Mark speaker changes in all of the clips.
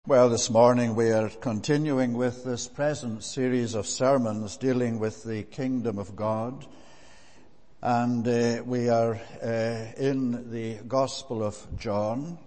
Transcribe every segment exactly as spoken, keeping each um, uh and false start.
Speaker 1: Well, this morning we are continuing with this present series of sermons dealing with the kingdom of God. And uh, we are uh, in the Gospel of John.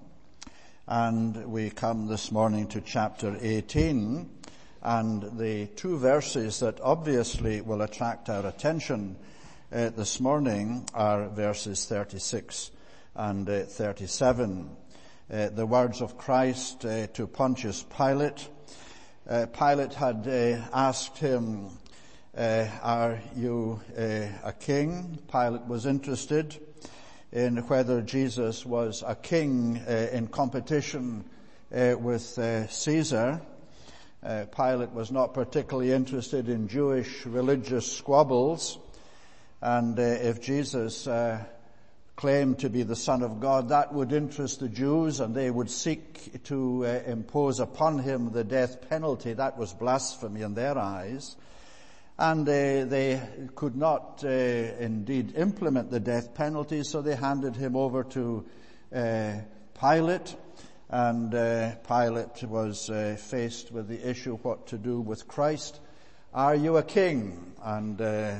Speaker 1: And we come this morning to chapter eighteen. And the two verses that obviously will attract our attention uh, this morning are verses thirty-six and uh, thirty-seven. Uh, the words of Christ uh, to Pontius Pilate. Uh, Pilate had uh, asked him, uh, are you uh, a king? Pilate was interested in whether Jesus was a king uh, in competition uh, with uh, Caesar. Uh, Pilate was not particularly interested in Jewish religious squabbles. And uh, if Jesus uh, claimed to be the Son of God, that would interest the Jews, and they would seek to uh, impose upon him the death penalty. That was blasphemy in their eyes. And uh, they could not uh, indeed implement the death penalty, so they handed him over to uh, Pilate. And uh, Pilate was uh, faced with the issue what to do with Christ. Are you a king? And uh,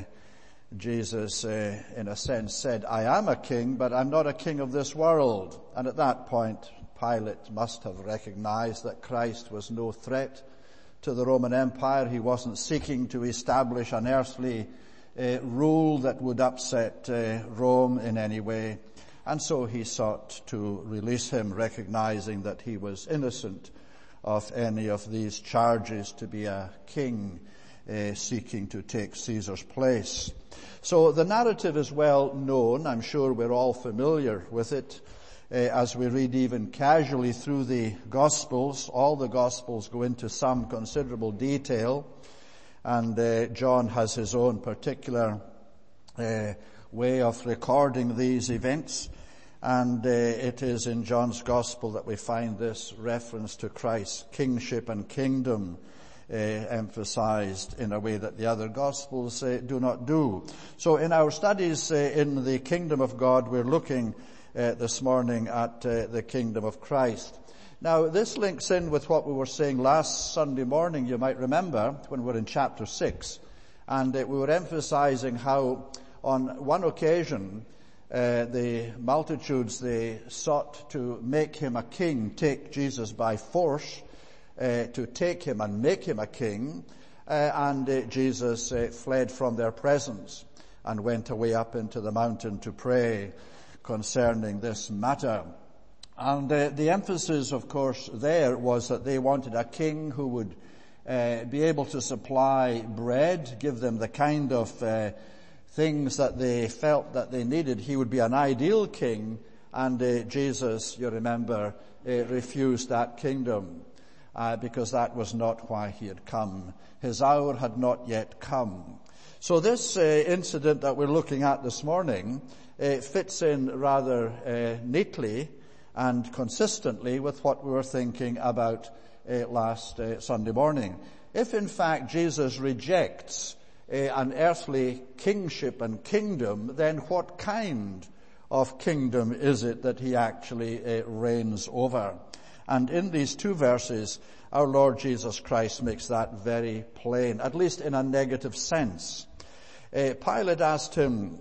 Speaker 1: Jesus, uh, in a sense, said, I am a king, but I'm not a king of this world. And at that point, Pilate must have recognized that Christ was no threat to the Roman Empire. He wasn't seeking to establish an earthly uh, rule that would upset uh, Rome in any way. And so he sought to release him, recognizing that he was innocent of any of these charges to be a king uh, seeking to take Caesar's place. So the narrative is well known. I'm sure we're all familiar with it uh, as we read even casually through the Gospels. All the Gospels go into some considerable detail, and uh, John has his own particular uh, way of recording these events. And uh, it is in John's Gospel that we find this reference to Christ's kingship and kingdom Uh, emphasized in a way that the other Gospels uh, do not do. So in our studies uh, in the kingdom of God, we're looking uh, this morning at uh, the kingdom of Christ. Now, this links in with what we were saying last Sunday morning, you might remember, when we were in chapter six. And uh, we were emphasizing how on one occasion uh, the multitudes, they sought to make him a king, take Jesus by force, Uh, to take him and make him a king, uh, and uh, Jesus uh, fled from their presence and went away up into the mountain to pray concerning this matter. And uh, the emphasis, of course, there was that they wanted a king who would uh, be able to supply bread, give them the kind of uh, things that they felt that they needed. He would be an ideal king, and uh, Jesus, you remember, uh, refused that kingdom. Uh, because that was not why he had come. His hour had not yet come. So this uh, incident that we're looking at this morning uh, fits in rather uh, neatly and consistently with what we were thinking about uh, last uh, Sunday morning. If in fact Jesus rejects uh, an earthly kingship and kingdom, then what kind of kingdom is it that he actually uh, reigns over? And in these two verses, our Lord Jesus Christ makes that very plain, at least in a negative sense. Uh, Pilate asked him,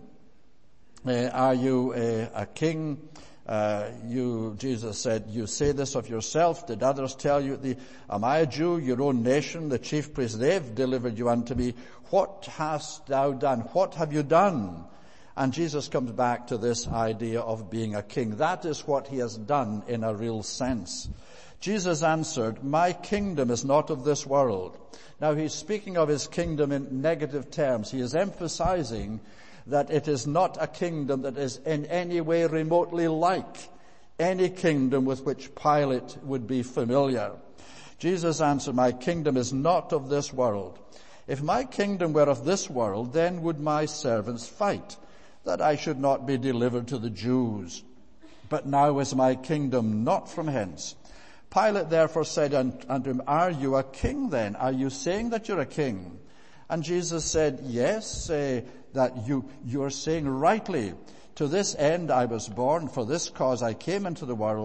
Speaker 1: uh, are you uh, a king? Uh, you, Jesus said, you say this of yourself. Did others tell you? The, am I a Jew? Your own nation, the chief priests, they've delivered you unto me. What hast thou done? What have you done? And Jesus comes back to this idea of being a king. That is what he has done in a real sense. Jesus answered, my kingdom is not of this world. Now he's speaking of his kingdom in negative terms. He is emphasizing that it is not a kingdom that is in any way remotely like any kingdom with which Pilate would be familiar. Jesus answered, my kingdom is not of this world. If my kingdom were of this world, then would my servants fight, that I should not be delivered to the Jews. But now is my kingdom not from hence. Pilate therefore said unto him, are you a king then? Are you saying that you're a king? And Jesus said, yes, uh, that you, you are saying rightly. To this end I was born, for this cause I came into the world,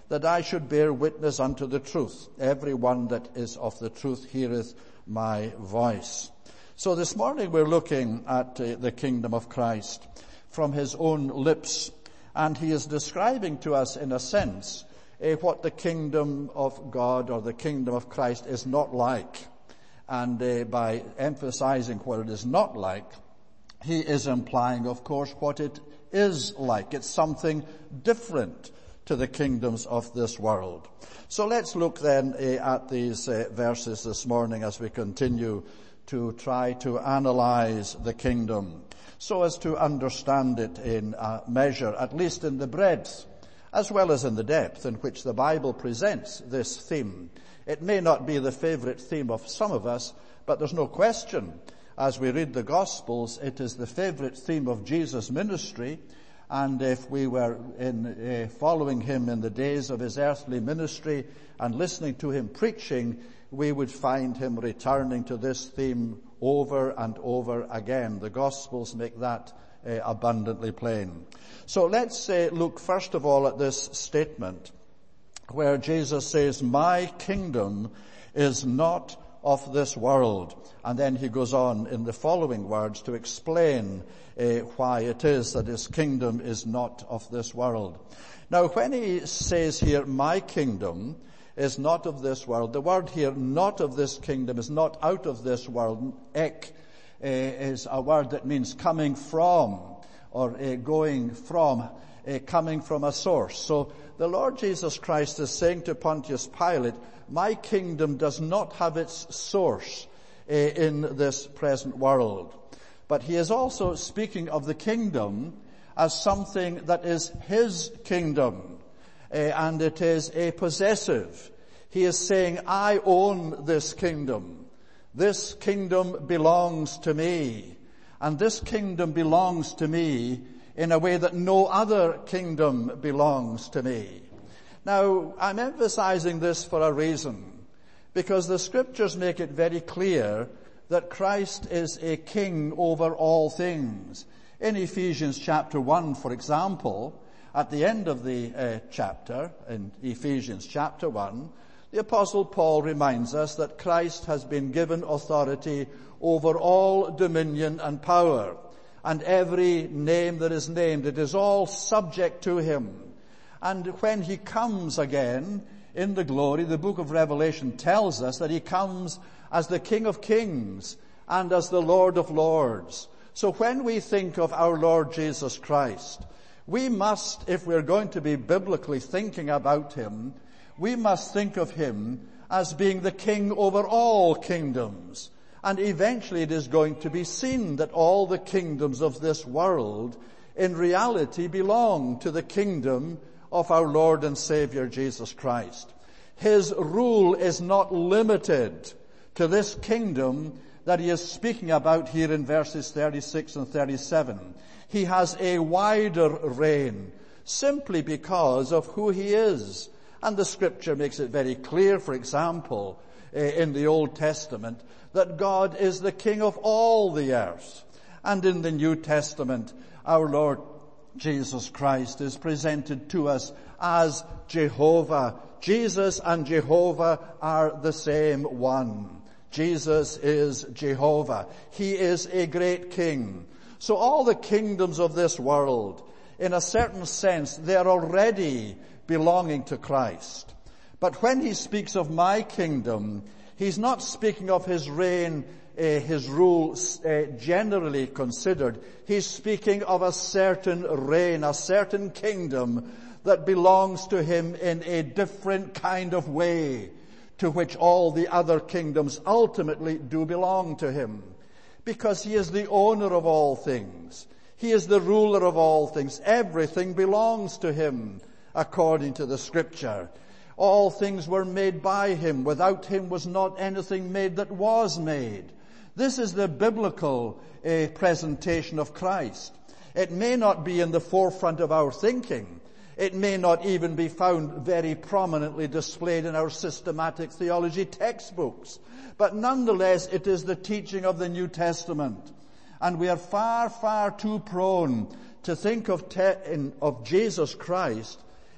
Speaker 1: that I should bear witness unto the truth. Every one that is of the truth heareth my voice. So this morning we're looking at uh, the kingdom of Christ from his own lips, and he is describing to us, in a sense, uh, what the kingdom of God or the kingdom of Christ is not like. And uh, by emphasizing what it is not like, he is implying, of course, what it is like. It's something different to the kingdoms of this world. So let's look then uh, at these uh, verses this morning as we continue to try to analyze the kingdom, so as to understand it in a measure, at least in the breadth, as well as in the depth in which the Bible presents this theme. It may not be the favorite theme of some of us, but there's no question, as we read the Gospels, it is the favorite theme of Jesus' ministry. And if we were in uh, following him in the days of his earthly ministry and listening to him preaching, we would find him returning to this theme over and over again. The Gospels make that uh, abundantly plain. So let's uh, look first of all at this statement where Jesus says, my kingdom is not of this world. And then he goes on in the following words to explain uh, why it is that his kingdom is not of this world. Now, when he says here, my kingdom is not of this world, the word here, not of this kingdom, is not out of this world. Ek uh, is a word that means coming from, or uh, going from, uh, coming from a source. So the Lord Jesus Christ is saying to Pontius Pilate, my kingdom does not have its source uh, in this present world. But he is also speaking of the kingdom as something that is his kingdom, uh, and it is a possessive. He is saying, I own this kingdom. This kingdom belongs to me. And this kingdom belongs to me in a way that no other kingdom belongs to me. Now, I'm emphasizing this for a reason, because the scriptures make it very clear that Christ is a king over all things. In Ephesians chapter one, for example, at the end of the uh, chapter, in Ephesians chapter one, the Apostle Paul reminds us that Christ has been given authority over all dominion and power, and every name that is named, it is all subject to him. And when he comes again in the glory, the book of Revelation tells us that he comes as the King of Kings and as the Lord of Lords. So when we think of our Lord Jesus Christ, we must, if we're going to be biblically thinking about him, we must think of him as being the king over all kingdoms. And eventually it is going to be seen that all the kingdoms of this world in reality belong to the kingdom of our Lord and Savior Jesus Christ. His rule is not limited to this kingdom that he is speaking about here in verses thirty-six and thirty-seven. He has a wider reign simply because of who he is. And the scripture makes it very clear, for example, in the Old Testament, that God is the king of all the earth. And in the New Testament, our Lord Jesus Christ is presented to us as Jehovah. Jesus and Jehovah are the same one. Jesus is Jehovah. He is a great king. So all the kingdoms of this world, in a certain sense, they are already belonging to Christ. But when he speaks of my kingdom, he's not speaking of his reign, uh, his rule uh, generally considered. He's speaking of a certain reign, a certain kingdom that belongs to him in a different kind of way to which all the other kingdoms ultimately do belong to him. Because he is the owner of all things. He is the ruler of all things. Everything belongs to him, according to the scripture. All things were made by him. Without him was not anything made that was made. This is the biblical uh, presentation of Christ. It may not be in the forefront of our thinking. It may not even be found very prominently displayed in our systematic theology textbooks. But nonetheless, it is the teaching of the New Testament. And we are far, far too prone to think of, te- in, of Jesus Christ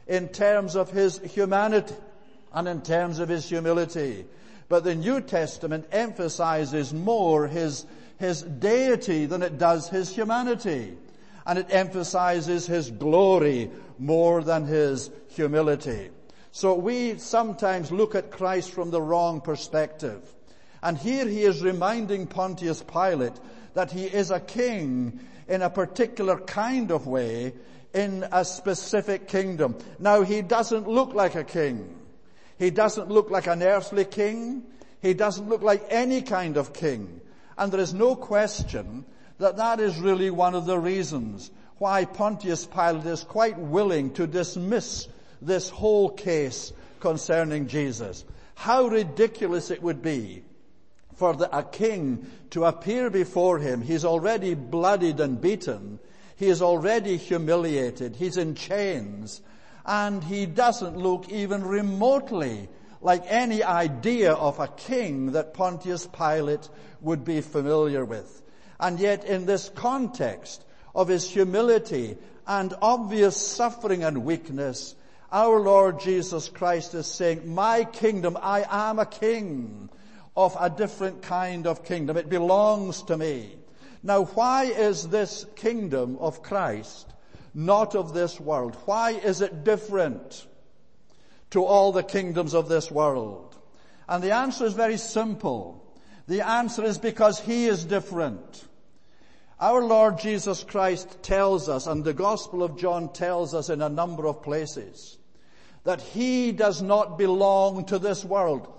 Speaker 1: in terms of his humanity and in terms of his humility. But the New Testament emphasizes more his, his deity than it does his humanity. And it emphasizes his glory more than his humility. So we sometimes look at Christ from the wrong perspective. And here he is reminding Pontius Pilate that he is a king in a particular kind of way, in a specific kingdom. Now, he doesn't look like a king. He doesn't look like an earthly king. He doesn't look like any kind of king. And there is no question that that is really one of the reasons why Pontius Pilate is quite willing to dismiss this whole case concerning Jesus. How ridiculous it would be for the, a king to appear before him. He's already bloodied and beaten. He is already humiliated. He's in chains. And he doesn't look even remotely like any idea of a king that Pontius Pilate would be familiar with. And yet in this context of his humility and obvious suffering and weakness, our Lord Jesus Christ is saying, my kingdom, I am a king of a different kind of kingdom. It belongs to me. Now, why is this kingdom of Christ not of this world? Why is it different to all the kingdoms of this world? And the answer is very simple. The answer is because he is different. Our Lord Jesus Christ tells us, and the Gospel of John tells us in a number of places, that he does not belong to this world.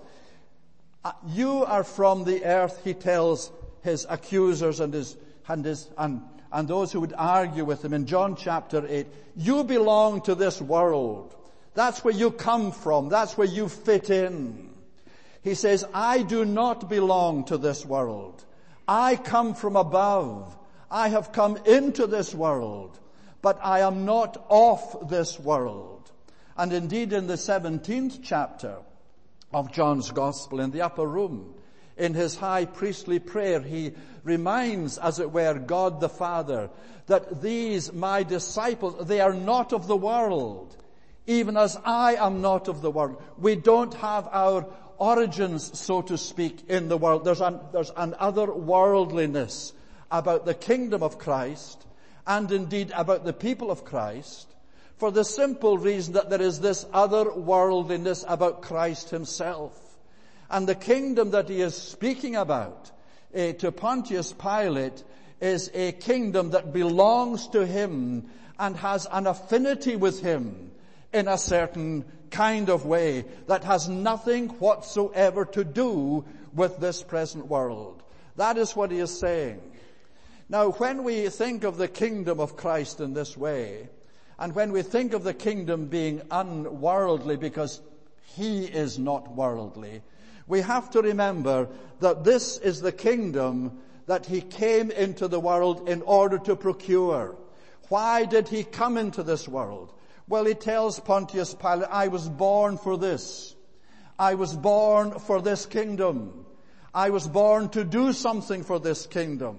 Speaker 1: You are from the earth, he tells his accusers and his, and his, and, and those who would argue with him in John chapter eight. You belong to this world. That's where you come from. That's where you fit in. He says, I do not belong to this world. I come from above. I have come into this world, but I am not of this world. And indeed in the seventeenth chapter of John's Gospel, in the upper room, in his high priestly prayer, he reminds, as it were, God the Father, that these, my disciples, they are not of the world, even as I am not of the world. We don't have our origins, so to speak, in the world. There's an, there's an otherworldliness about the kingdom of Christ, and indeed about the people of Christ, for the simple reason that there is this otherworldliness about Christ himself. And the kingdom that he is speaking about uh, to Pontius Pilate is a kingdom that belongs to him and has an affinity with him in a certain kind of way that has nothing whatsoever to do with this present world. That is what he is saying. Now, when we think of the kingdom of Christ in this way, and when we think of the kingdom being unworldly because he is not worldly, we have to remember that this is the kingdom that he came into the world in order to procure. Why did he come into this world? Well, he tells Pontius Pilate, I was born for this. I was born for this kingdom. I was born to do something for this kingdom.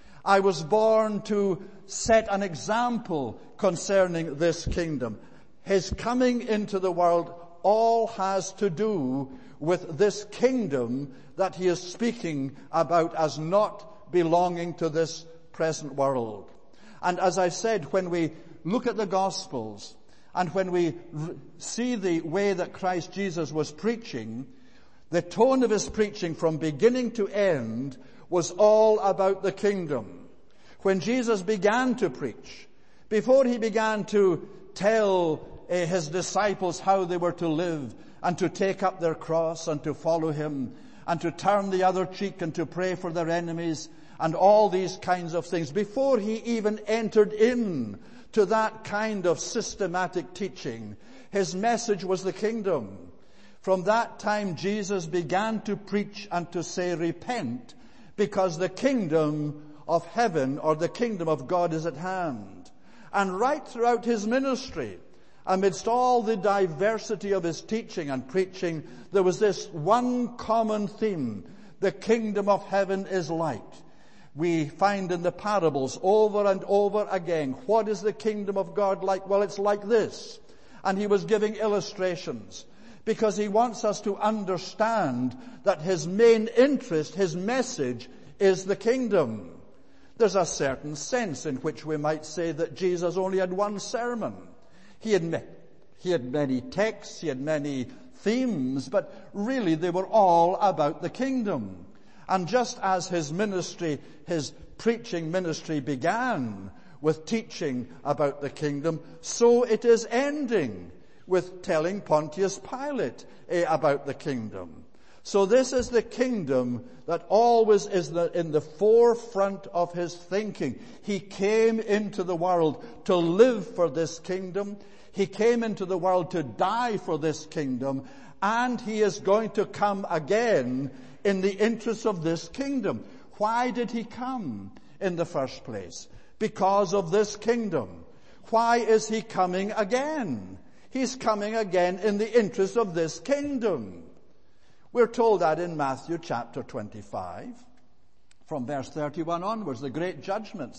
Speaker 1: I was born to set an example concerning this kingdom. His coming into the world all has to do with this kingdom that he is speaking about as not belonging to this present world. And as I said, when we look at the Gospels and when we see the way that Christ Jesus was preaching, the tone of his preaching from beginning to end was all about the kingdom. When Jesus began to preach, before he began to tell uh, his disciples how they were to live and to take up their cross and to follow him and to turn the other cheek and to pray for their enemies and all these kinds of things, before he even entered in to that kind of systematic teaching, his message was the kingdom. From that time, Jesus began to preach and to say, repent, because the kingdom of heaven or the kingdom of God is at hand. And right throughout his ministry, amidst all the diversity of his teaching and preaching, there was this one common theme. The kingdom of heaven is like. We find in the parables over and over again, what is the kingdom of God like? Well, it's like this. And he was giving illustrations because he wants us to understand that his main interest, his message, is the kingdom. There's a certain sense in which we might say that Jesus only had one sermon. He had, he had many texts, he had many themes, but really they were all about the kingdom. And just as his ministry, his preaching ministry began with teaching about the kingdom, so it is ending with telling Pontius Pilate eh, about the kingdom. So this is the kingdom that always is the, in the forefront of his thinking. He came into the world to live for this kingdom. He came into the world to die for this kingdom. And he is going to come again in the interest of this kingdom. Why did he come in the first place? Because of this kingdom. Why is he coming again? He's coming again in the interest of this kingdom. We're told that in Matthew chapter twenty-five, from verse thirty-one onwards, the great judgment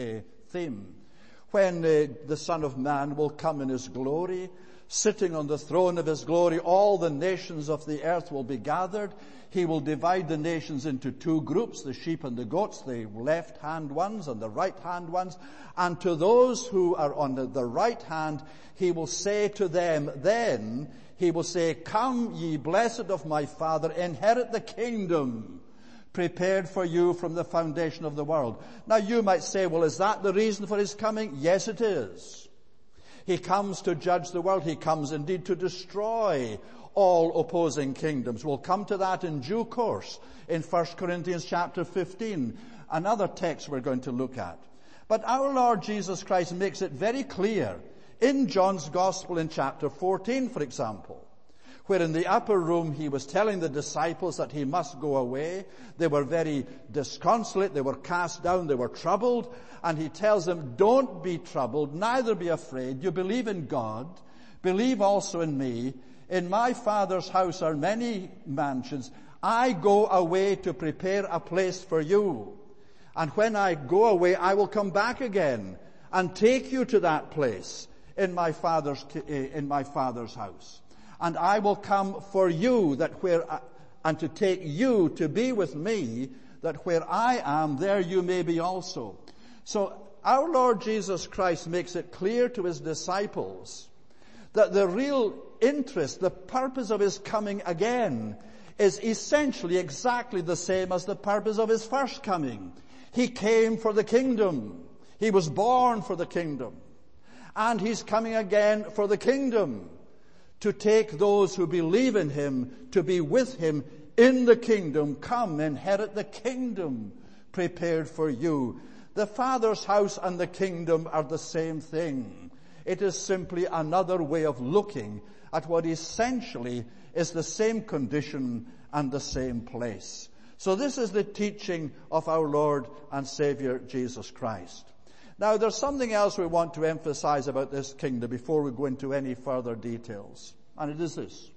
Speaker 1: theme, when uh, the Son of Man will come in his glory, sitting on the throne of his glory, all the nations of the earth will be gathered. He will divide the nations into two groups, the sheep and the goats, the left-hand ones and the right-hand ones. And to those who are on the, the right hand, he will say to them then, he will say, "Come, ye blessed of my Father, inherit the kingdom prepared for you from the foundation of the world." Now you might say, well, is that the reason for his coming? Yes, it is. He comes to judge the world. He comes indeed to destroy all opposing kingdoms. We'll come to that in due course in First Corinthians chapter fifteen, another text we're going to look at. But our Lord Jesus Christ makes it very clear in John's Gospel in chapter fourteen, for example, where in the upper room he was telling the disciples that he must go away. They were very disconsolate, they were cast down, they were troubled, and he tells them, "Don't be troubled, neither be afraid. You believe in God, believe also in me. In my Father's house are many mansions. I go away to prepare a place for you. And when I go away, I will come back again and take you to that place in my Father's, in my Father's house. And I will come for you, that where, I, and to take you to be with me, that where I am, there you may be also." So our Lord Jesus Christ makes it clear to his disciples that the real interest, the purpose of his coming again is essentially exactly the same as the purpose of his first coming. He came for the kingdom. He was born for the kingdom. And he's coming again for the kingdom, to take those who believe in him to be with him in the kingdom. Come, inherit the kingdom prepared for you. The Father's house and the kingdom are the same thing. It is simply another way of looking at what essentially is the same condition and the same place. So this is the teaching of our Lord and Savior Jesus Christ. Now there's something else we want to emphasize about this kingdom before we go into any further details. And it is this.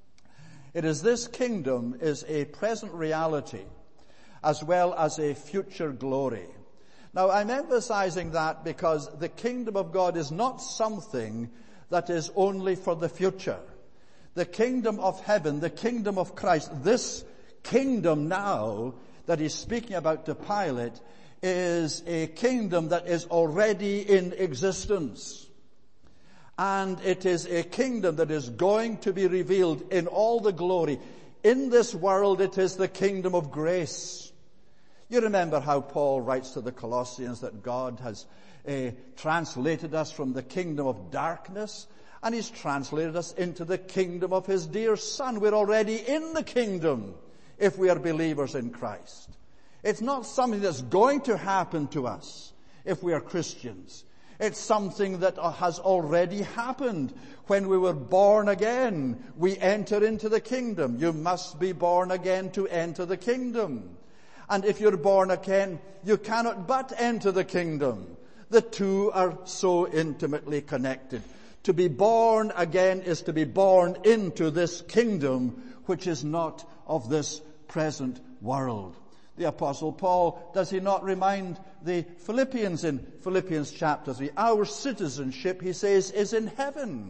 Speaker 1: It is this kingdom is a present reality as well as a future glory. Now I'm emphasizing that because the kingdom of God is not something that is only for the future. The kingdom of heaven, the kingdom of Christ, this kingdom now that he's speaking about to Pilate is a kingdom that is already in existence. And it is a kingdom that is going to be revealed in all the glory. In this world it is the kingdom of grace. You remember how Paul writes to the Colossians that God has uh, translated us from the kingdom of darkness and he's translated us into the kingdom of his dear Son. We're already in the kingdom if we are believers in Christ. It's not something that's going to happen to us if we are Christians. It's something that has already happened. When we were born again, we enter into the kingdom. You must be born again to enter the kingdom. And if you're born again, you cannot but enter the kingdom. The two are so intimately connected. To be born again is to be born into this kingdom, which is not of this present world. The Apostle Paul, does he not remind the Philippians in Philippians chapter three, our citizenship, he says, is in heaven,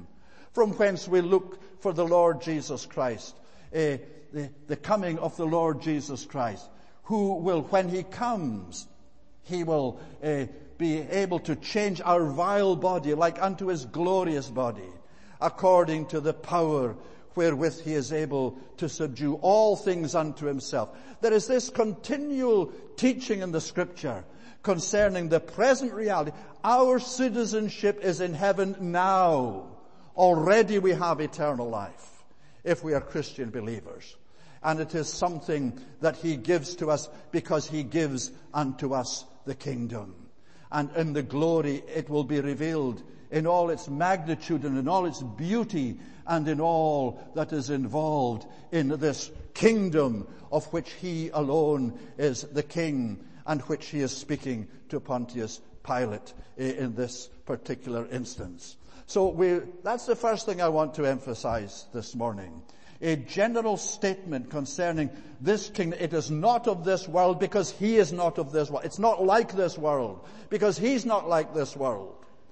Speaker 1: from whence we look for the Lord Jesus Christ, uh, the, the coming of the Lord Jesus Christ, who will, when he comes, he will uh, be able to change our vile body like unto his glorious body, according to the power wherewith he is able to subdue all things unto himself. There is this continual teaching in the Scripture concerning the present reality. Our citizenship is in heaven now. Already we have eternal life if we are Christian believers. And it is something that he gives to us because he gives unto us the kingdom. And in the glory it will be revealed in all its magnitude and in all its beauty and in all that is involved in this kingdom of which he alone is the king and which he is speaking to Pontius Pilate in this particular instance. So we, that's the first thing I want to emphasize this morning. A general statement concerning this kingdom. It is not of this world because he is not of this world. It's not like this world because he's not like this world.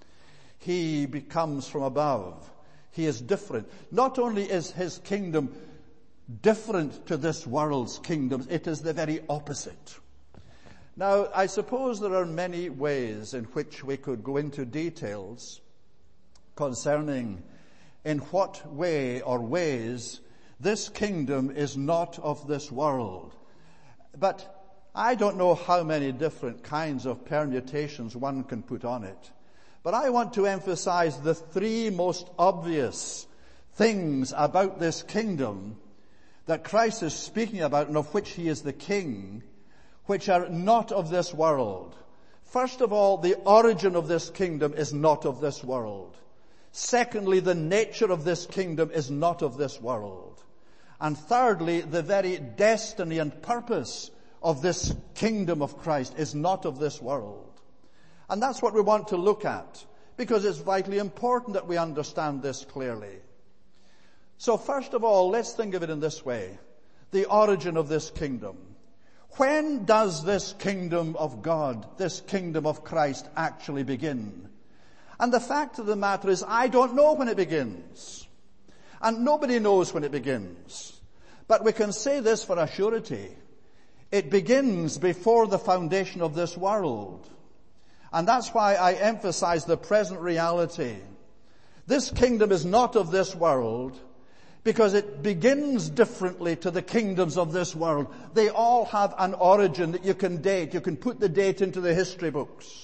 Speaker 1: He becomes from above. He is different. Not only is his kingdom different to this world's kingdoms, it is the very opposite. Now, I suppose there are many ways in which we could go into details concerning in what way or ways this kingdom is not of this world. But I don't know how many different kinds of permutations one can put on it. But I want to emphasize the three most obvious things about this kingdom that Christ is speaking about and of which he is the king, which are not of this world. First of all, the origin of this kingdom is not of this world. Secondly, the nature of this kingdom is not of this world. And thirdly, the very destiny and purpose of this kingdom of Christ is not of this world. And that's what we want to look at, because it's vitally important that we understand this clearly. So first of all, let's think of it in this way. The origin of this kingdom. When does this kingdom of God, this kingdom of Christ, actually begin? And the fact of the matter is, I don't know when it begins. And nobody knows when it begins. But we can say this for a surety. It begins before the foundation of this world. And that's why I emphasize the present reality. This kingdom is not of this world because it begins differently to the kingdoms of this world. They all have an origin that you can date. You can put the date into the history books.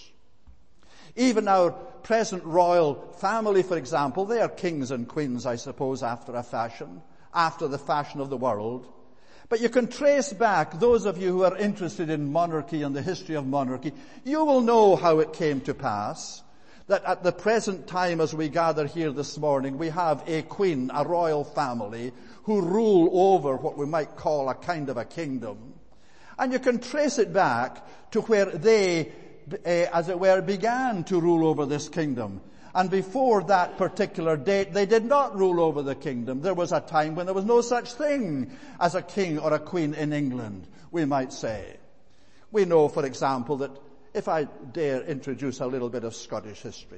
Speaker 1: Even our present royal family, for example, they are kings and queens, I suppose, after a fashion, after the fashion of the world. But you can trace back, those of you who are interested in monarchy and the history of monarchy, you will know how it came to pass that at the present time as we gather here this morning, we have a queen, a royal family, who rule over what we might call a kind of a kingdom. And you can trace it back to where they, uh, as it were, began to rule over this kingdom. And before that particular date, they did not rule over the kingdom. There was a time when there was no such thing as a king or a queen in England, we might say. We know, for example, that if I dare introduce a little bit of Scottish history.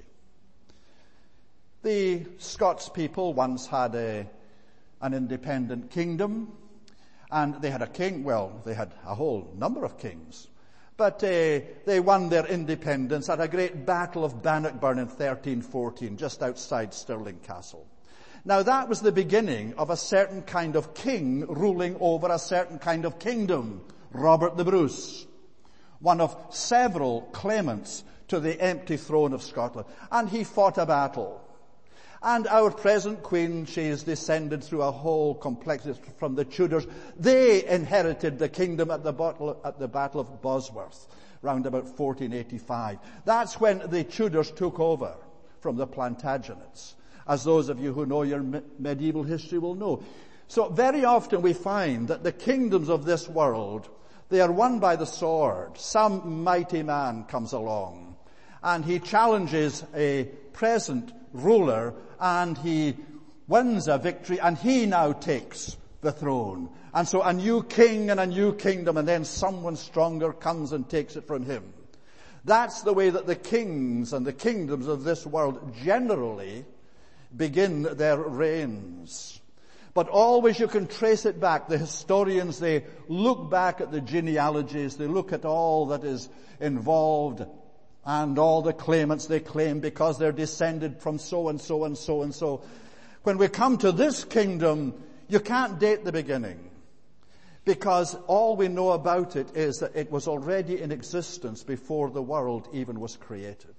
Speaker 1: The Scots people once had a, an independent kingdom, and they had a king, well, they had a whole number of kings. But uh, they won their independence at a great battle of Bannockburn in thirteen fourteen, just outside Stirling Castle. Now that was the beginning of a certain kind of king ruling over a certain kind of kingdom, Robert the Bruce, one of several claimants to the empty throne of Scotland. And he fought a battle. And our present queen, she is descended through a whole complexity from the Tudors. They inherited the kingdom at the battle, at the Battle of Bosworth, round about fourteen eighty-five. That's when the Tudors took over from the Plantagenets, as those of you who know your me- medieval history will know. So very often we find that the kingdoms of this world, they are won by the sword. Some mighty man comes along and he challenges a present ruler and he wins a victory and he now takes the throne. And so a new king and a new kingdom, and then someone stronger comes and takes it from him. That's the way that the kings and the kingdoms of this world generally begin their reigns. But always you can trace it back. The historians, they look back at the genealogies, they look at all that is involved and all the claimants they claim because they're descended from so and so and so and so. When we come to this kingdom, you can't date the beginning, because all we know about it is that it was already in existence before the world even was created.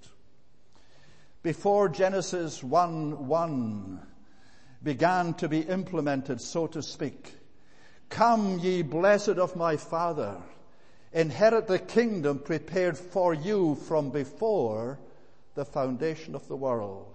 Speaker 1: Before Genesis one one began to be implemented, so to speak, "Come, ye blessed of my Father, inherit the kingdom prepared for you from before the foundation of the world."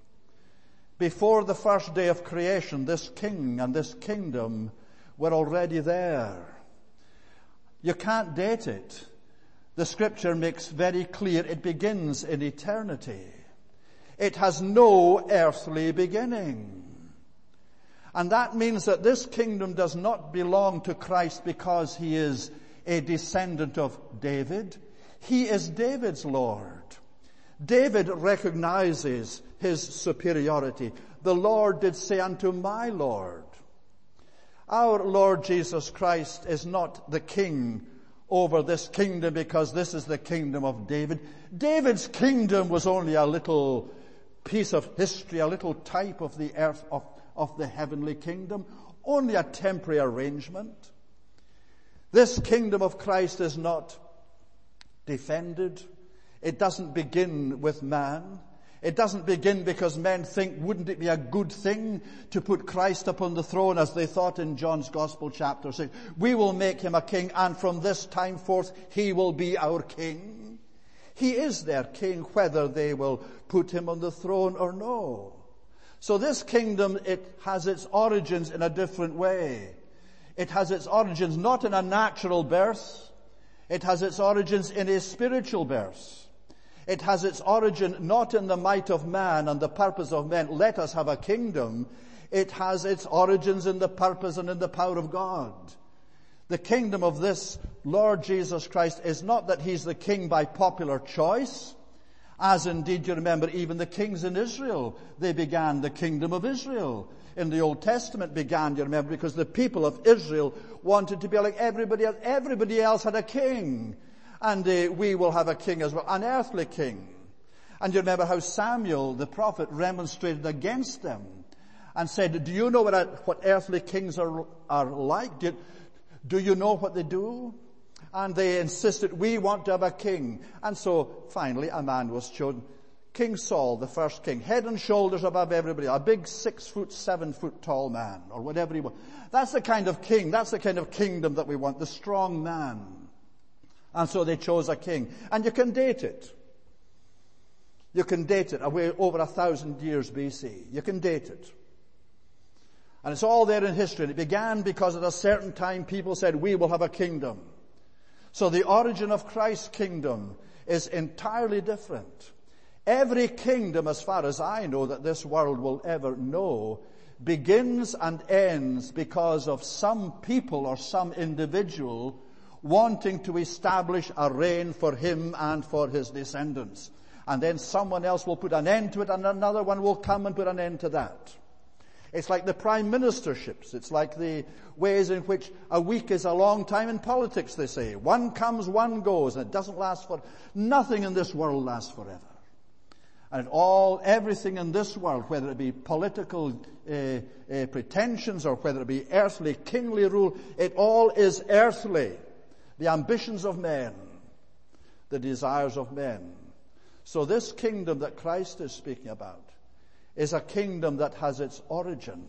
Speaker 1: Before the first day of creation, this king and this kingdom were already there. You can't date it. The scripture makes very clear it begins in eternity. It has no earthly beginning. And that means that this kingdom does not belong to Christ because he is a descendant of David. He is David's Lord. David recognizes his superiority. "The Lord did say unto my Lord." Our Lord Jesus Christ is not the king over this kingdom because this is the kingdom of David. David's kingdom was only a little piece of history, a little type of the earth, of, of the heavenly kingdom, only a temporary arrangement. This kingdom of Christ is not defended. It doesn't begin with man. It doesn't begin because men think, wouldn't it be a good thing to put Christ upon the throne, as they thought in John's Gospel chapter six. We will make him a king, and from this time forth he will be our king. He is their king, whether they will put him on the throne or no. So this kingdom, it has its origins in a different way. It has its origins not in a natural birth. It has its origins in a spiritual birth. It has its origin not in the might of man and the purpose of men, "Let us have a kingdom." It has its origins in the purpose and in the power of God. The kingdom of this Lord Jesus Christ is not that he's the king by popular choice, as indeed you remember even the kings in Israel, they began the kingdom of Israel. In the Old Testament began, you remember, because the people of Israel wanted to be like everybody else. Everybody else had a king. And uh, we will have a king as well, an earthly king. And you remember how Samuel, the prophet, remonstrated against them and said, "Do you know what, a, what earthly kings are, are like? Do, do you know what they do?" And they insisted, "We want to have a king." And so finally a man was chosen. King Saul, the first king, head and shoulders above everybody, a big six foot, seven foot tall man, or whatever he was. That's the kind of king, that's the kind of kingdom that we want, the strong man. And so they chose a king. And you can date it. You can date it away over a thousand years B C. You can date it. And it's all there in history. And it began because at a certain time people said, "We will have a kingdom." So the origin of Christ's kingdom is entirely different. Every kingdom, as far as I know, that this world will ever know, begins and ends because of some people or some individual wanting to establish a reign for him and for his descendants. And then someone else will put an end to it, and another one will come and put an end to that. It's like the prime ministerships. It's like the ways in which a week is a long time in politics, they say. One comes, one goes, and it doesn't last for... Nothing in this world lasts forever. And all, everything in this world, whether it be political uh, uh, pretensions or whether it be earthly, kingly rule, it all is earthly. The ambitions of men, the desires of men. So this kingdom that Christ is speaking about is a kingdom that has its origin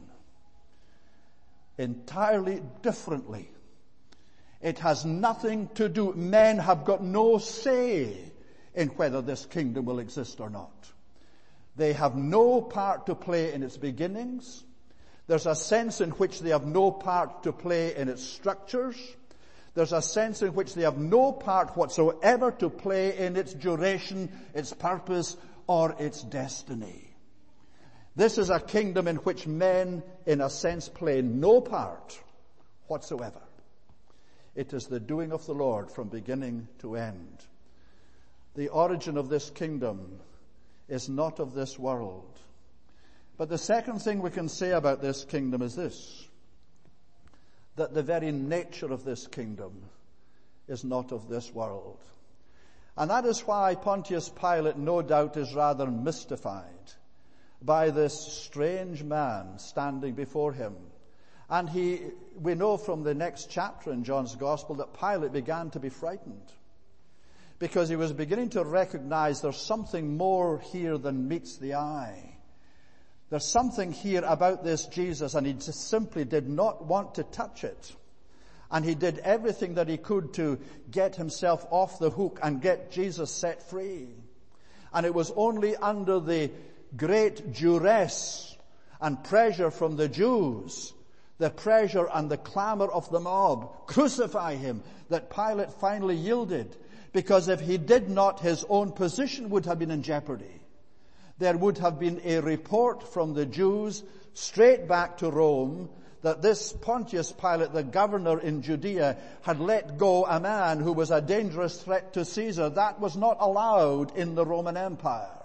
Speaker 1: entirely differently. It has nothing to do, men have got no say in whether this kingdom will exist or not. They have no part to play in its beginnings. There's a sense in which they have no part to play in its structures. There's a sense in which they have no part whatsoever to play in its duration, its purpose, or its destiny. This is a kingdom in which men, in a sense, play no part whatsoever. It is the doing of the Lord from beginning to end. The origin of this kingdom is not of this world. But the second thing we can say about this kingdom is this, that the very nature of this kingdom is not of this world. And that is why Pontius Pilate, no doubt, is rather mystified by this strange man standing before him. And he, we know from the next chapter in John's Gospel that Pilate began to be frightened, because he was beginning to recognize there's something more here than meets the eye. There's something here about this Jesus, and he just simply did not want to touch it. And he did everything that he could to get himself off the hook and get Jesus set free. And it was only under the great duress and pressure from the Jews, the pressure and the clamor of the mob, crucify him, that Pilate finally yielded. Because if he did not, his own position would have been in jeopardy. There would have been a report from the Jews straight back to Rome that this Pontius Pilate, the governor in Judea, had let go a man who was a dangerous threat to Caesar. That was not allowed in the Roman Empire.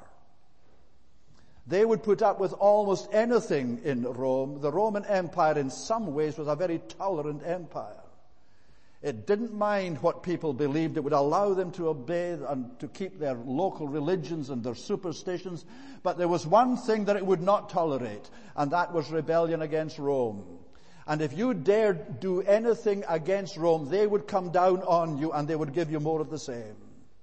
Speaker 1: They would put up with almost anything in Rome. The Roman Empire in some ways was a very tolerant empire. It didn't mind what people believed. It would allow them to obey and to keep their local religions and their superstitions. But there was one thing that it would not tolerate, and that was rebellion against Rome. And if you dared do anything against Rome, they would come down on you and they would give you more of the same.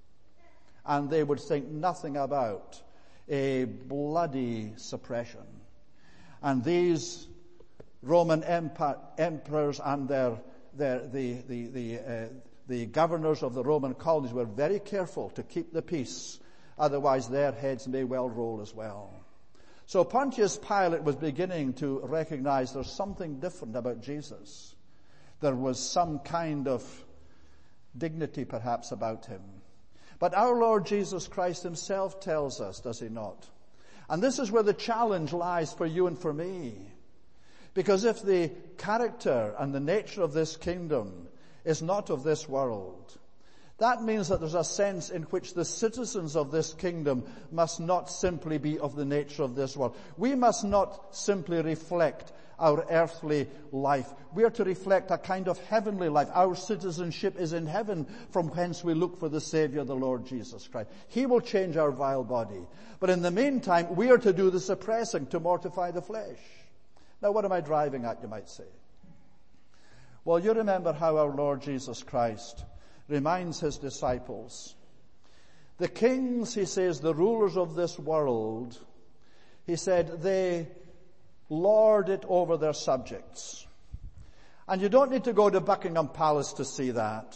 Speaker 1: And they would think nothing about a bloody suppression. And these Roman empire, emperors and their The, the, the, the, uh, the governors of the Roman colonies were very careful to keep the peace. Otherwise their heads may well roll as well. So Pontius Pilate was beginning to recognize there's something different about Jesus. There was some kind of dignity perhaps about him. But our Lord Jesus Christ himself tells us, does he not? And this is where the challenge lies for you and for me. Because if the character and the nature of this kingdom is not of this world, that means that there's a sense in which the citizens of this kingdom must not simply be of the nature of this world. We must not simply reflect our earthly life. We are to reflect a kind of heavenly life. Our citizenship is in heaven, from whence we look for the Savior, the Lord Jesus Christ. He will change our vile body. But in the meantime, we are to do the suppressing, to mortify the flesh. Now, what am I driving at, you might say? Well, you remember how our Lord Jesus Christ reminds his disciples. The kings, he says, the rulers of this world, he said, they lord it over their subjects. And you don't need to go to Buckingham Palace to see that.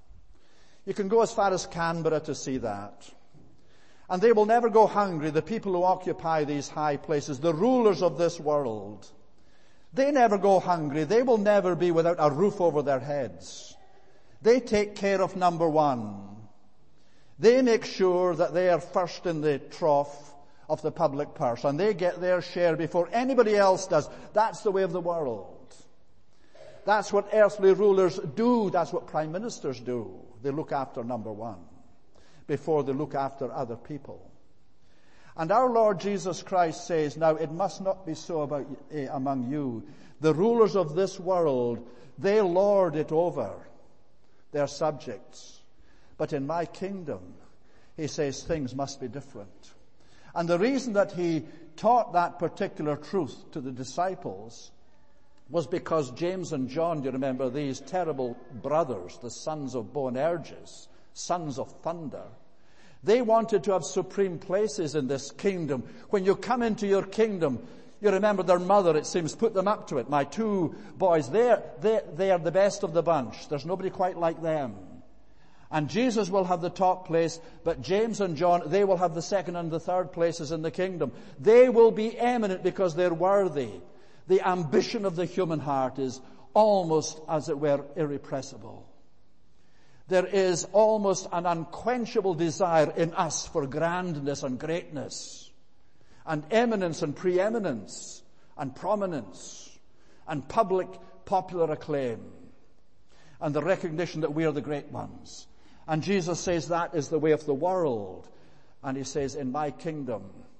Speaker 1: You can go as far as Canberra to see that. And they will never go hungry, the people who occupy these high places, the rulers of this world. They never go hungry. They will never be without a roof over their heads. They take care of number one. They make sure that they are first in the trough of the public purse, and they get their share before anybody else does. That's the way of the world. That's what earthly rulers do. That's what prime ministers do. They look after number one before they look after other people. And our Lord Jesus Christ says, now it must not be so about uh, among you. The rulers of this world, they lord it over their subjects. But in my kingdom, he says, things must be different. And the reason that he taught that particular truth to the disciples was because James and John, you remember, these terrible brothers, the sons of Boanerges, sons of thunder, they wanted to have supreme places in this kingdom. When you come into your kingdom, you remember their mother, it seems, put them up to it. My two boys, they're, they they are the best of the bunch. There's nobody quite like them. And Jesus will have the top place, but James and John, they will have the second and the third places in the kingdom. They will be eminent because they're worthy. The ambition of the human heart is almost, as it were, irrepressible. There is almost an unquenchable desire in us for grandness and greatness, and eminence and preeminence, and prominence, and public popular acclaim, and the recognition that we are the great ones. And Jesus says that is the way of the world. And he says, in my kingdom,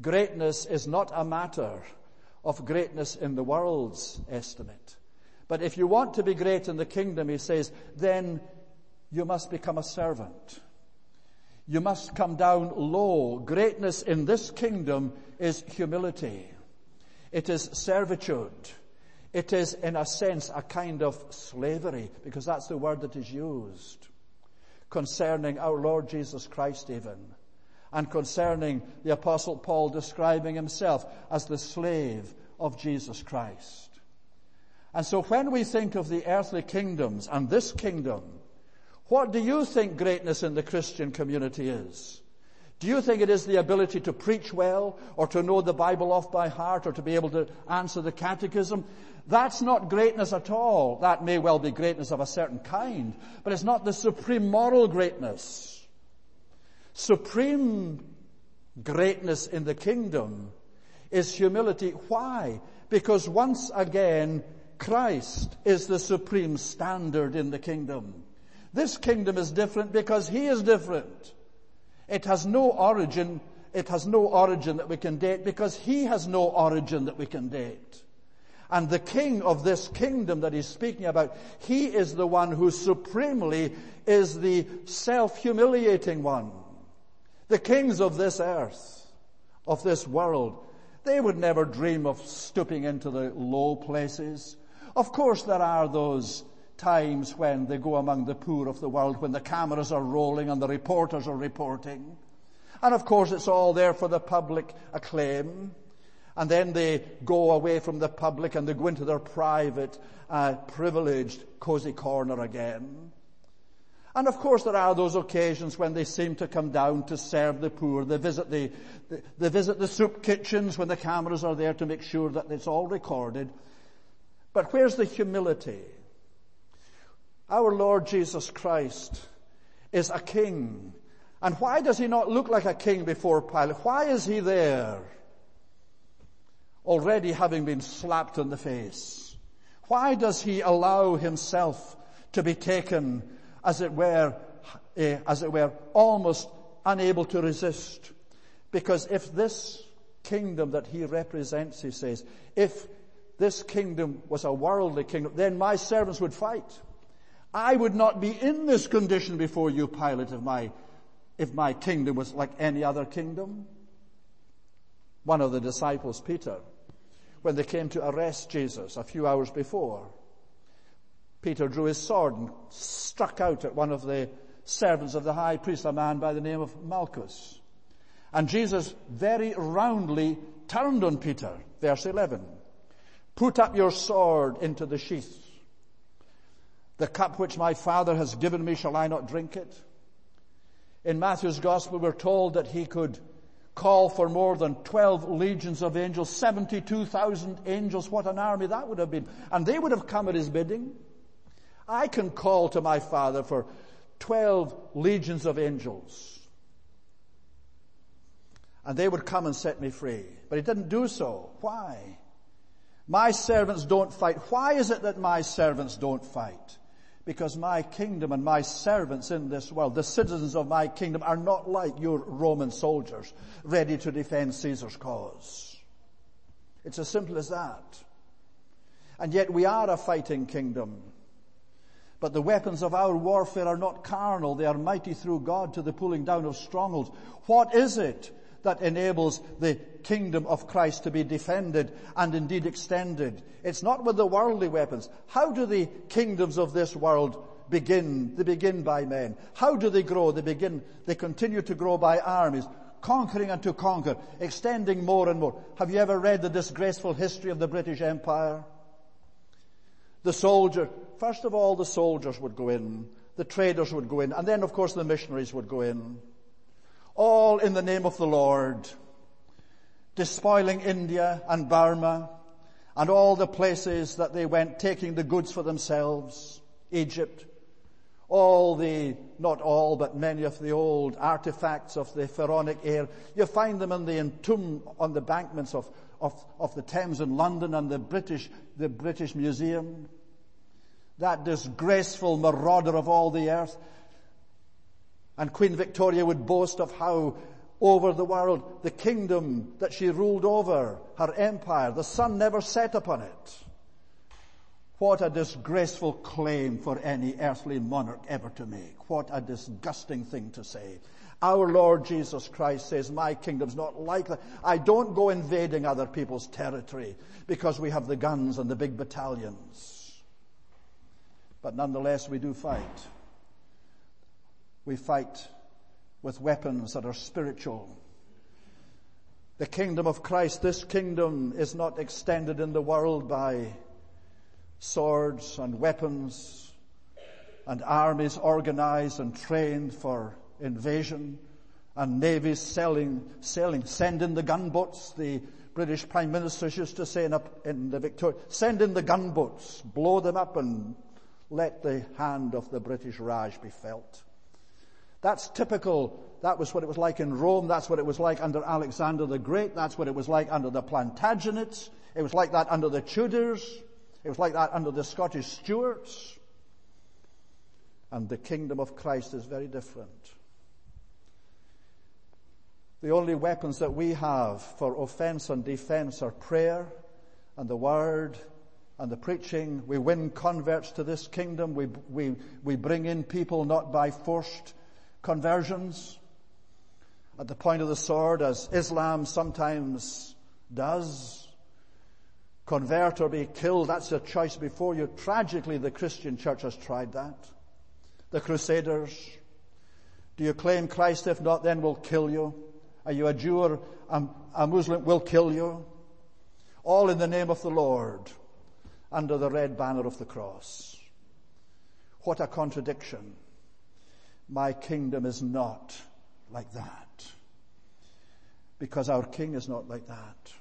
Speaker 1: Greatness is not a matter of greatness in the world's estimate. But if you want to be great in the kingdom, he says, then you must become a servant. You must come down low. Greatness in this kingdom is humility. It is servitude. It is, in a sense, a kind of slavery, because that's the word that is used concerning our Lord Jesus Christ even, and concerning the Apostle Paul describing himself as the slave of Jesus Christ. And so when we think of the earthly kingdoms and this kingdom, what do you think greatness in the Christian community is? Do you think it is the ability to preach well, or to know the Bible off by heart, or to be able to answer the catechism? That's not greatness at all. That may well be greatness of a certain kind, but it's not the supreme moral greatness. Supreme greatness in the kingdom is humility. Why? Because once again, Christ is the supreme standard in the kingdom. This kingdom is different because he is different. It has no origin, it has no origin that we can date because he has no origin that we can date. And the king of this kingdom that he's speaking about, he is the one who supremely is the self-humiliating one. The kings of this earth, of this world, they would never dream of stooping into the low places. Of course there are those times when they go among the poor of the world, when the cameras are rolling and the reporters are reporting. And of course it's all there for the public acclaim. And then they go away from the public and they go into their private, uh, privileged, cozy corner again. And of course there are those occasions when they seem to come down to serve the poor. They visit the, they visit the soup kitchens when the cameras are there to make sure that it's all recorded. But where's the humility? Our Lord Jesus Christ is a king. And why does he not look like a king before Pilate? Why is he there? Already having been slapped in the face. Why does he allow himself to be taken, as it were, eh, as it were, almost unable to resist? Because if this kingdom that he represents, he says, if this kingdom was a worldly kingdom, then my servants would fight. I would not be in this condition before you, Pilate, if my, if my kingdom was like any other kingdom. One of the disciples, Peter, when they came to arrest Jesus a few hours before, Peter drew his sword and struck out at one of the servants of the high priest, a man by the name of Malchus. And Jesus very roundly turned on Peter, verse eleven. Put up your sword into the sheath. The cup which my Father has given me, shall I not drink it? In Matthew's Gospel, we're told that he could call for more than twelve legions of angels, seventy-two thousand angels. What an army that would have been. And they would have come at his bidding. I can call to my Father for twelve legions of angels. And they would come and set me free. But he didn't do so. Why? My servants don't fight. Why is it that my servants don't fight? Because my kingdom and my servants in this world, the citizens of my kingdom, are not like your Roman soldiers ready to defend Caesar's cause. It's as simple as that. And yet we are a fighting kingdom. But the weapons of our warfare are not carnal. They are mighty through God to the pulling down of strongholds. What is it that enables the kingdom of Christ to be defended and indeed extended? It's not with the worldly weapons. How do the kingdoms of this world begin? They begin by men. How do they grow? They begin, they continue to grow by armies, conquering and to conquer, extending more and more. Have you ever read the disgraceful history of the British Empire? The soldier, first of all, the soldiers would go in, the traders would go in, and then of course the missionaries would go in. All in the name of the Lord, despoiling India and Burma and all the places that they went, taking the goods for themselves, Egypt, all the, not all, but many of the old artifacts of the pharaonic era. You find them in the entomb on the bankments of, of, of the Thames in London and the British, the British Museum. That disgraceful marauder of all the earth. And Queen Victoria would boast of how over the world, the kingdom that she ruled over, her empire. The sun never set upon it. What a disgraceful claim for any earthly monarch ever to make. What a disgusting thing to say. Our Lord Jesus Christ says, my kingdom's not like that. I don't go invading other people's territory because we have the guns and the big battalions. But nonetheless, we do fight. We fight with weapons that are spiritual. The kingdom of Christ, this kingdom is not extended in the world by swords and weapons and armies organized and trained for invasion and navies sailing, sailing. Send in the gunboats. The British Prime Minister used to say in, a, in the Victoria, send in the gunboats, blow them up and let the hand of the British Raj be felt. That's typical. That was what it was like in Rome. That's what it was like under Alexander the Great. That's what it was like under the Plantagenets. It was like that under the Tudors. It was like that under the Scottish Stuarts. And the kingdom of Christ is very different. The only weapons that we have for offense and defense are prayer and the word and the preaching. We win converts to this kingdom. We, we, we bring in people not by forced conversions at the point of the sword, as Islam sometimes does. Convert or be killed, that's a choice before you. Tragically, the Christian church has tried that. The Crusaders. Do you claim Christ? If not, then we'll kill you. Are you a Jew or a, a Muslim? We'll kill you. All in the name of the Lord, under the red banner of the cross. What a contradiction. My kingdom is not like that. Because our King is not like that.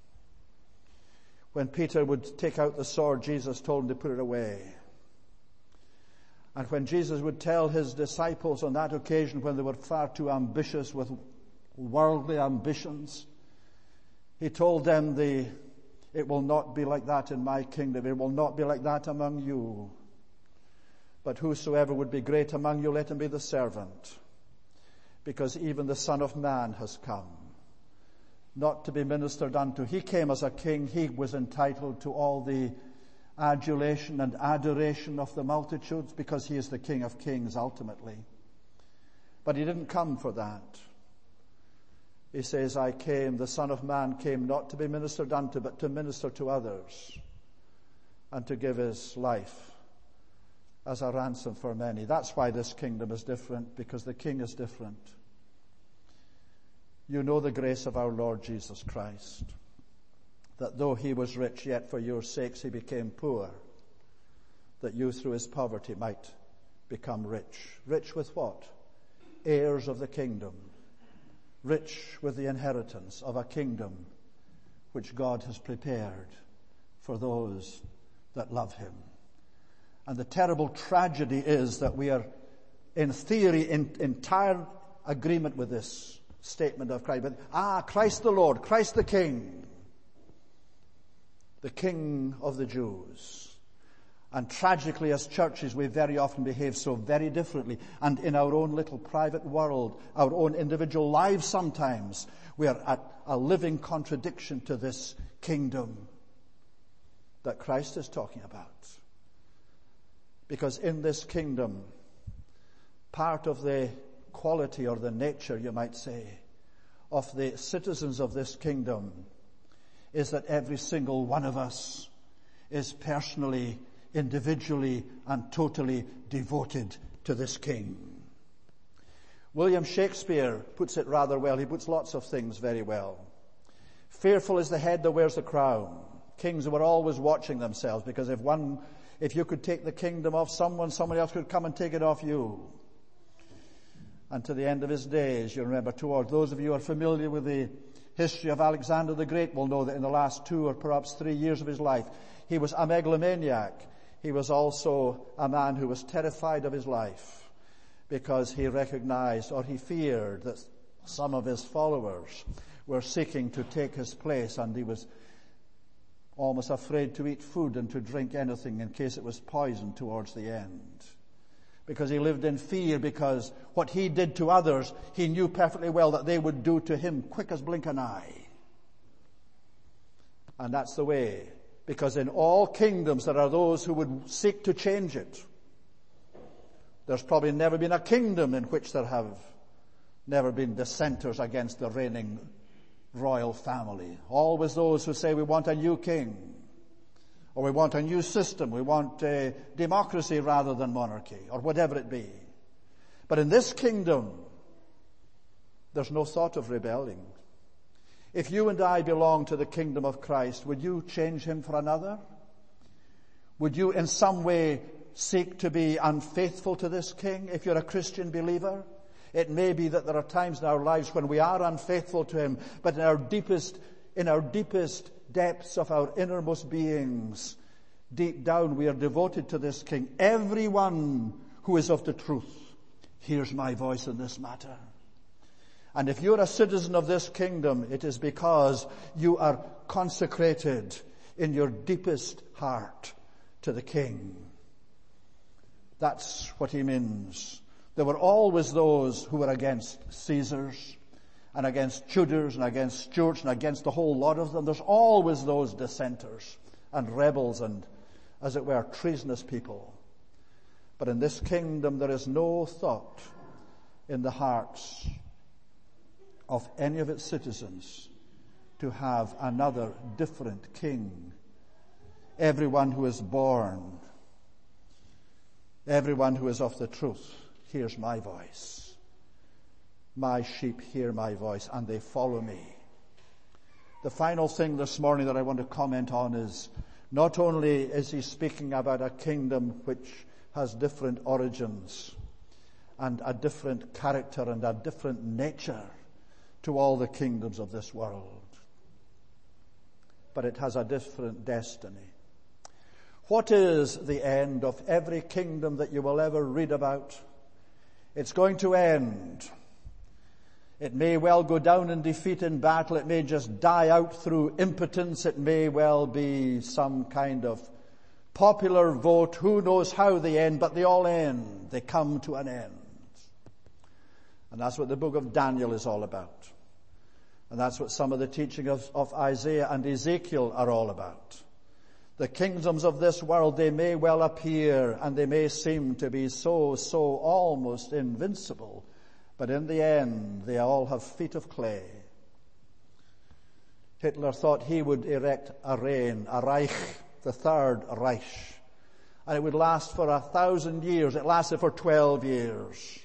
Speaker 1: When Peter would take out the sword, Jesus told him to put it away. And when Jesus would tell his disciples on that occasion, when they were far too ambitious with worldly ambitions, he told them, the, it will not be like that in my kingdom. It will not be like that among you. But whosoever would be great among you, let him be the servant. Because even the Son of Man has come, not to be ministered unto. He came as a king. He was entitled to all the adulation and adoration of the multitudes because he is the King of Kings ultimately. But he didn't come for that. He says, I came, the Son of Man came not to be ministered unto, but to minister to others and to give his life as a ransom for many. That's why this kingdom is different, because the King is different. You know the grace of our Lord Jesus Christ, that though he was rich, yet for your sakes he became poor, that you through his poverty might become rich. Rich with what? Heirs of the kingdom. Rich with the inheritance of a kingdom which God has prepared for those that love him. And the terrible tragedy is that we are, in theory, in entire agreement with this statement of Christ. But, ah, Christ the Lord, Christ the King, the King of the Jews. And tragically, as churches, we very often behave so very differently. And in our own little private world, our own individual lives sometimes, we are at a living contradiction to this kingdom that Christ is talking about. Because in this kingdom, part of the quality or the nature, you might say, of the citizens of this kingdom is that every single one of us is personally, individually, and totally devoted to this King. William Shakespeare puts it rather well. He puts lots of things very well. Fearful is the head that wears the crown. Kings were always watching themselves, because if one If you could take the kingdom off someone, someone else could come and take it off you. And to the end of his days, you remember, toward those of you who are familiar with the history of Alexander the Great will know that in the last two or perhaps three years of his life, he was a megalomaniac. He was also a man who was terrified of his life because he recognized, or he feared, that some of his followers were seeking to take his place, and he was almost afraid to eat food and to drink anything in case it was poisoned towards the end. because he lived in fear, because what he did to others, he knew perfectly well that they would do to him quick as blink an eye. And that's the way, because in all kingdoms there are those who would seek to change it. There's probably never been a kingdom in which there have never been dissenters against the reigning royal family. Always those who say we want a new king, or we want a new system, we want uh, democracy rather than monarchy, or whatever it be. But in this kingdom, there's no thought of rebelling. If you and I belong to the kingdom of Christ, would you change him for another? Would you in some way seek to be unfaithful to this king if you're a Christian believer? It may be that there are times in our lives when we are unfaithful to him, but in our deepest, in our deepest depths of our innermost beings, deep down we are devoted to this king. Everyone who is of the truth hears my voice in this matter. And if you're a citizen of this kingdom, it is because you are consecrated in your deepest heart to the king. That's what he means. There were always those who were against Caesars and against Tudors and against Stuarts and against the whole lot of them. There's always those dissenters and rebels and, as it were, treasonous people. But in this kingdom there is no thought in the hearts of any of its citizens to have another different king. Everyone who is born, everyone who is of the truth, hears my voice. My sheep hear my voice and they follow me. The final thing this morning that I want to comment on is, not only is he speaking about a kingdom which has different origins and a different character and a different nature to all the kingdoms of this world, but it has a different destiny. What is the end of every kingdom that you will ever read about? It's going to end. It may well go down in defeat in battle. It may just die out through impotence. It may well be some kind of popular vote. Who knows how they end, but they all end. They come to an end. And that's what the book of Daniel is all about. And that's what some of the teaching of, of Isaiah and Ezekiel are all about. The kingdoms of this world, they may well appear and they may seem to be so, so almost invincible. But in the end, they all have feet of clay. Hitler thought he would erect a reign, a Reich, the Third Reich. And it would last for a thousand years. It lasted for twelve years.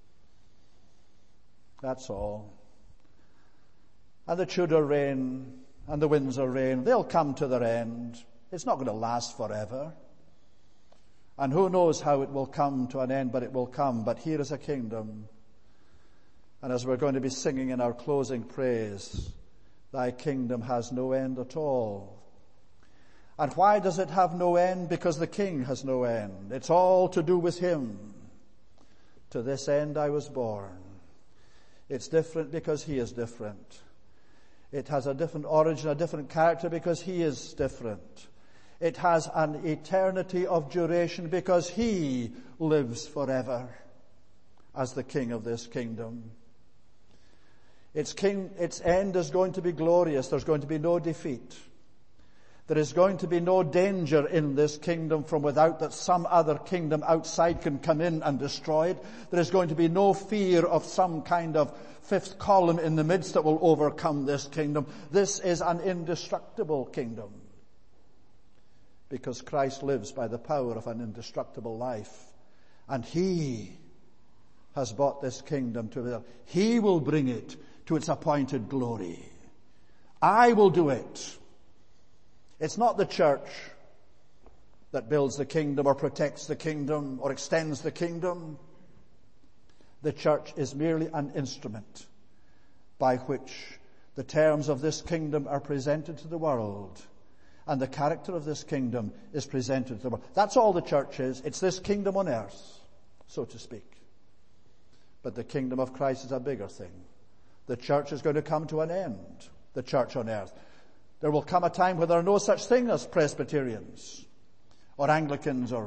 Speaker 1: That's all. And the Tudor reign and the Windsor reign, they'll come to their end. It's not going to last forever. And who knows how it will come to an end, but it will come. But here is a kingdom. And as we're going to be singing in our closing praise, thy kingdom has no end at all. And why does it have no end? Because the king has no end. It's all to do with him. To this end I was born. It's different because he is different. It has a different origin, a different character because he is different. It has an eternity of duration because he lives forever as the king of this kingdom. Its king, its end is going to be glorious. There's going to be no defeat. There is going to be no danger in this kingdom from without that some other kingdom outside can come in and destroy it. There is going to be no fear of some kind of fifth column in the midst that will overcome this kingdom. This is an indestructible kingdom because Christ lives by the power of an indestructible life. And he has brought this kingdom to it. He will bring it to its appointed glory. I will do it. It's not the church that builds the kingdom or protects the kingdom or extends the kingdom. The church is merely an instrument by which the terms of this kingdom are presented to the world and the character of this kingdom is presented to the world. That's all the church is. It's this kingdom on earth, so to speak. But the kingdom of Christ is a bigger thing. The church is going to come to an end, the church on earth. There will come a time when there are no such thing as Presbyterians or Anglicans or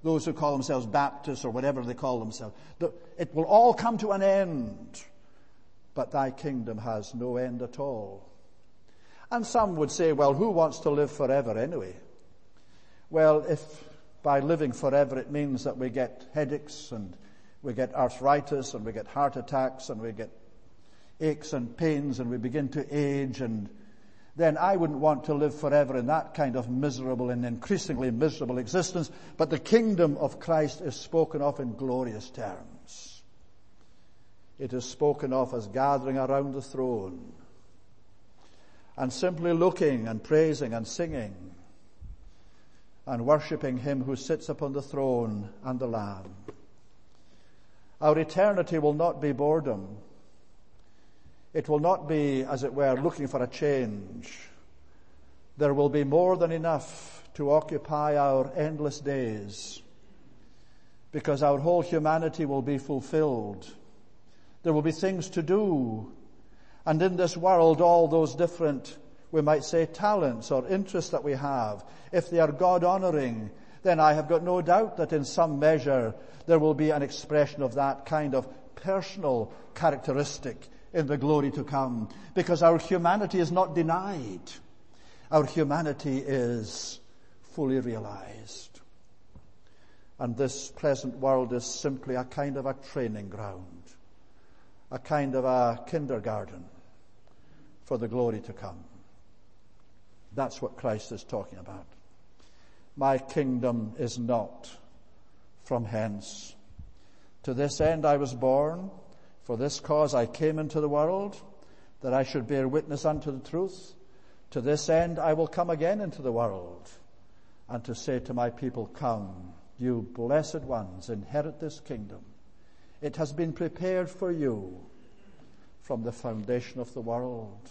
Speaker 1: those who call themselves Baptists or whatever they call themselves. It will all come to an end. But thy kingdom has no end at all. And some would say, well, who wants to live forever anyway? Well, if by living forever it means that we get headaches and we get arthritis and we get heart attacks and we get aches and pains and we begin to age, and then I wouldn't want to live forever in that kind of miserable and increasingly miserable existence. But the kingdom of Christ is spoken of in glorious terms. It is spoken of as gathering around the throne and simply looking and praising and singing and worshipping him who sits upon the throne and the Lamb. Our eternity will not be boredom. It will not be, as it were, looking for a change. There will be more than enough to occupy our endless days, because our whole humanity will be fulfilled. There will be things to do. And in this world, all those different, we might say, talents or interests that we have, if they are God-honoring, then I have got no doubt that in some measure there will be an expression of that kind of personal characteristic in the glory to come, because our humanity is not denied. Our humanity is fully realized. And this present world is simply a kind of a training ground, a kind of a kindergarten for the glory to come. That's what Christ is talking about. My kingdom is not from hence. To this end I was born, for this cause I came into the world, that I should bear witness unto the truth. To this end I will come again into the world, and to say to my people, come, you blessed ones, inherit this kingdom. It has been prepared for you from the foundation of the world.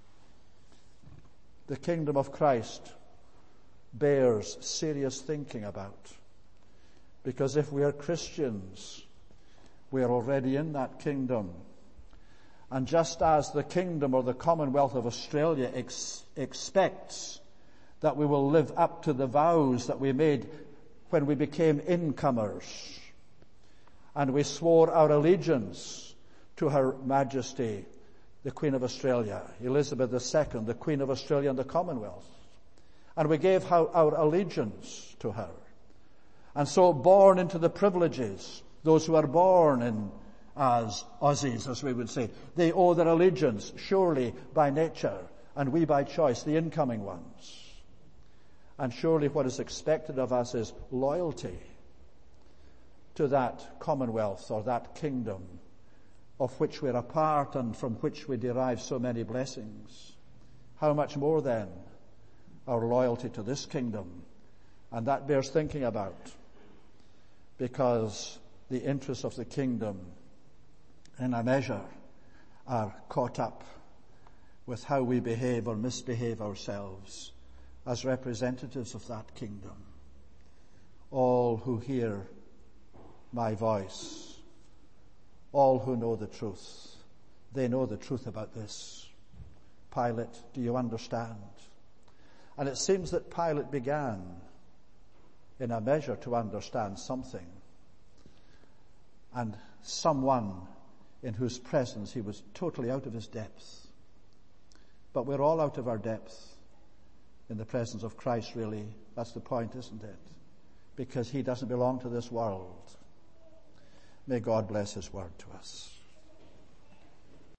Speaker 1: The kingdom of Christ bears serious thinking about, because if we are Christians, we are already in that kingdom. And just as the kingdom or the Commonwealth of Australia ex- expects that we will live up to the vows that we made when we became incomers, and we swore our allegiance to Her Majesty, the Queen of Australia, Elizabeth the Second, the Queen of Australia and the Commonwealth, and we gave our allegiance to her. And so born into the privileges, those who are born in as Aussies, as we would say, they owe their allegiance surely by nature, and we by choice, the incoming ones. And surely what is expected of us is loyalty to that commonwealth or that kingdom of which we're a part and from which we derive so many blessings. How much more then our loyalty to this kingdom? And that bears thinking about, because the interests of the kingdom in a measure are caught up with how we behave or misbehave ourselves as representatives of that kingdom. All who hear my voice, all who know the truth, they know the truth about this. Pilate, do you understand? And it seems that Pilate began in a measure to understand something, and someone in whose presence he was totally out of his depth. But we're all out of our depth in the presence of Christ, really. That's the point, isn't it? Because he doesn't belong to this world. May God bless his word to us.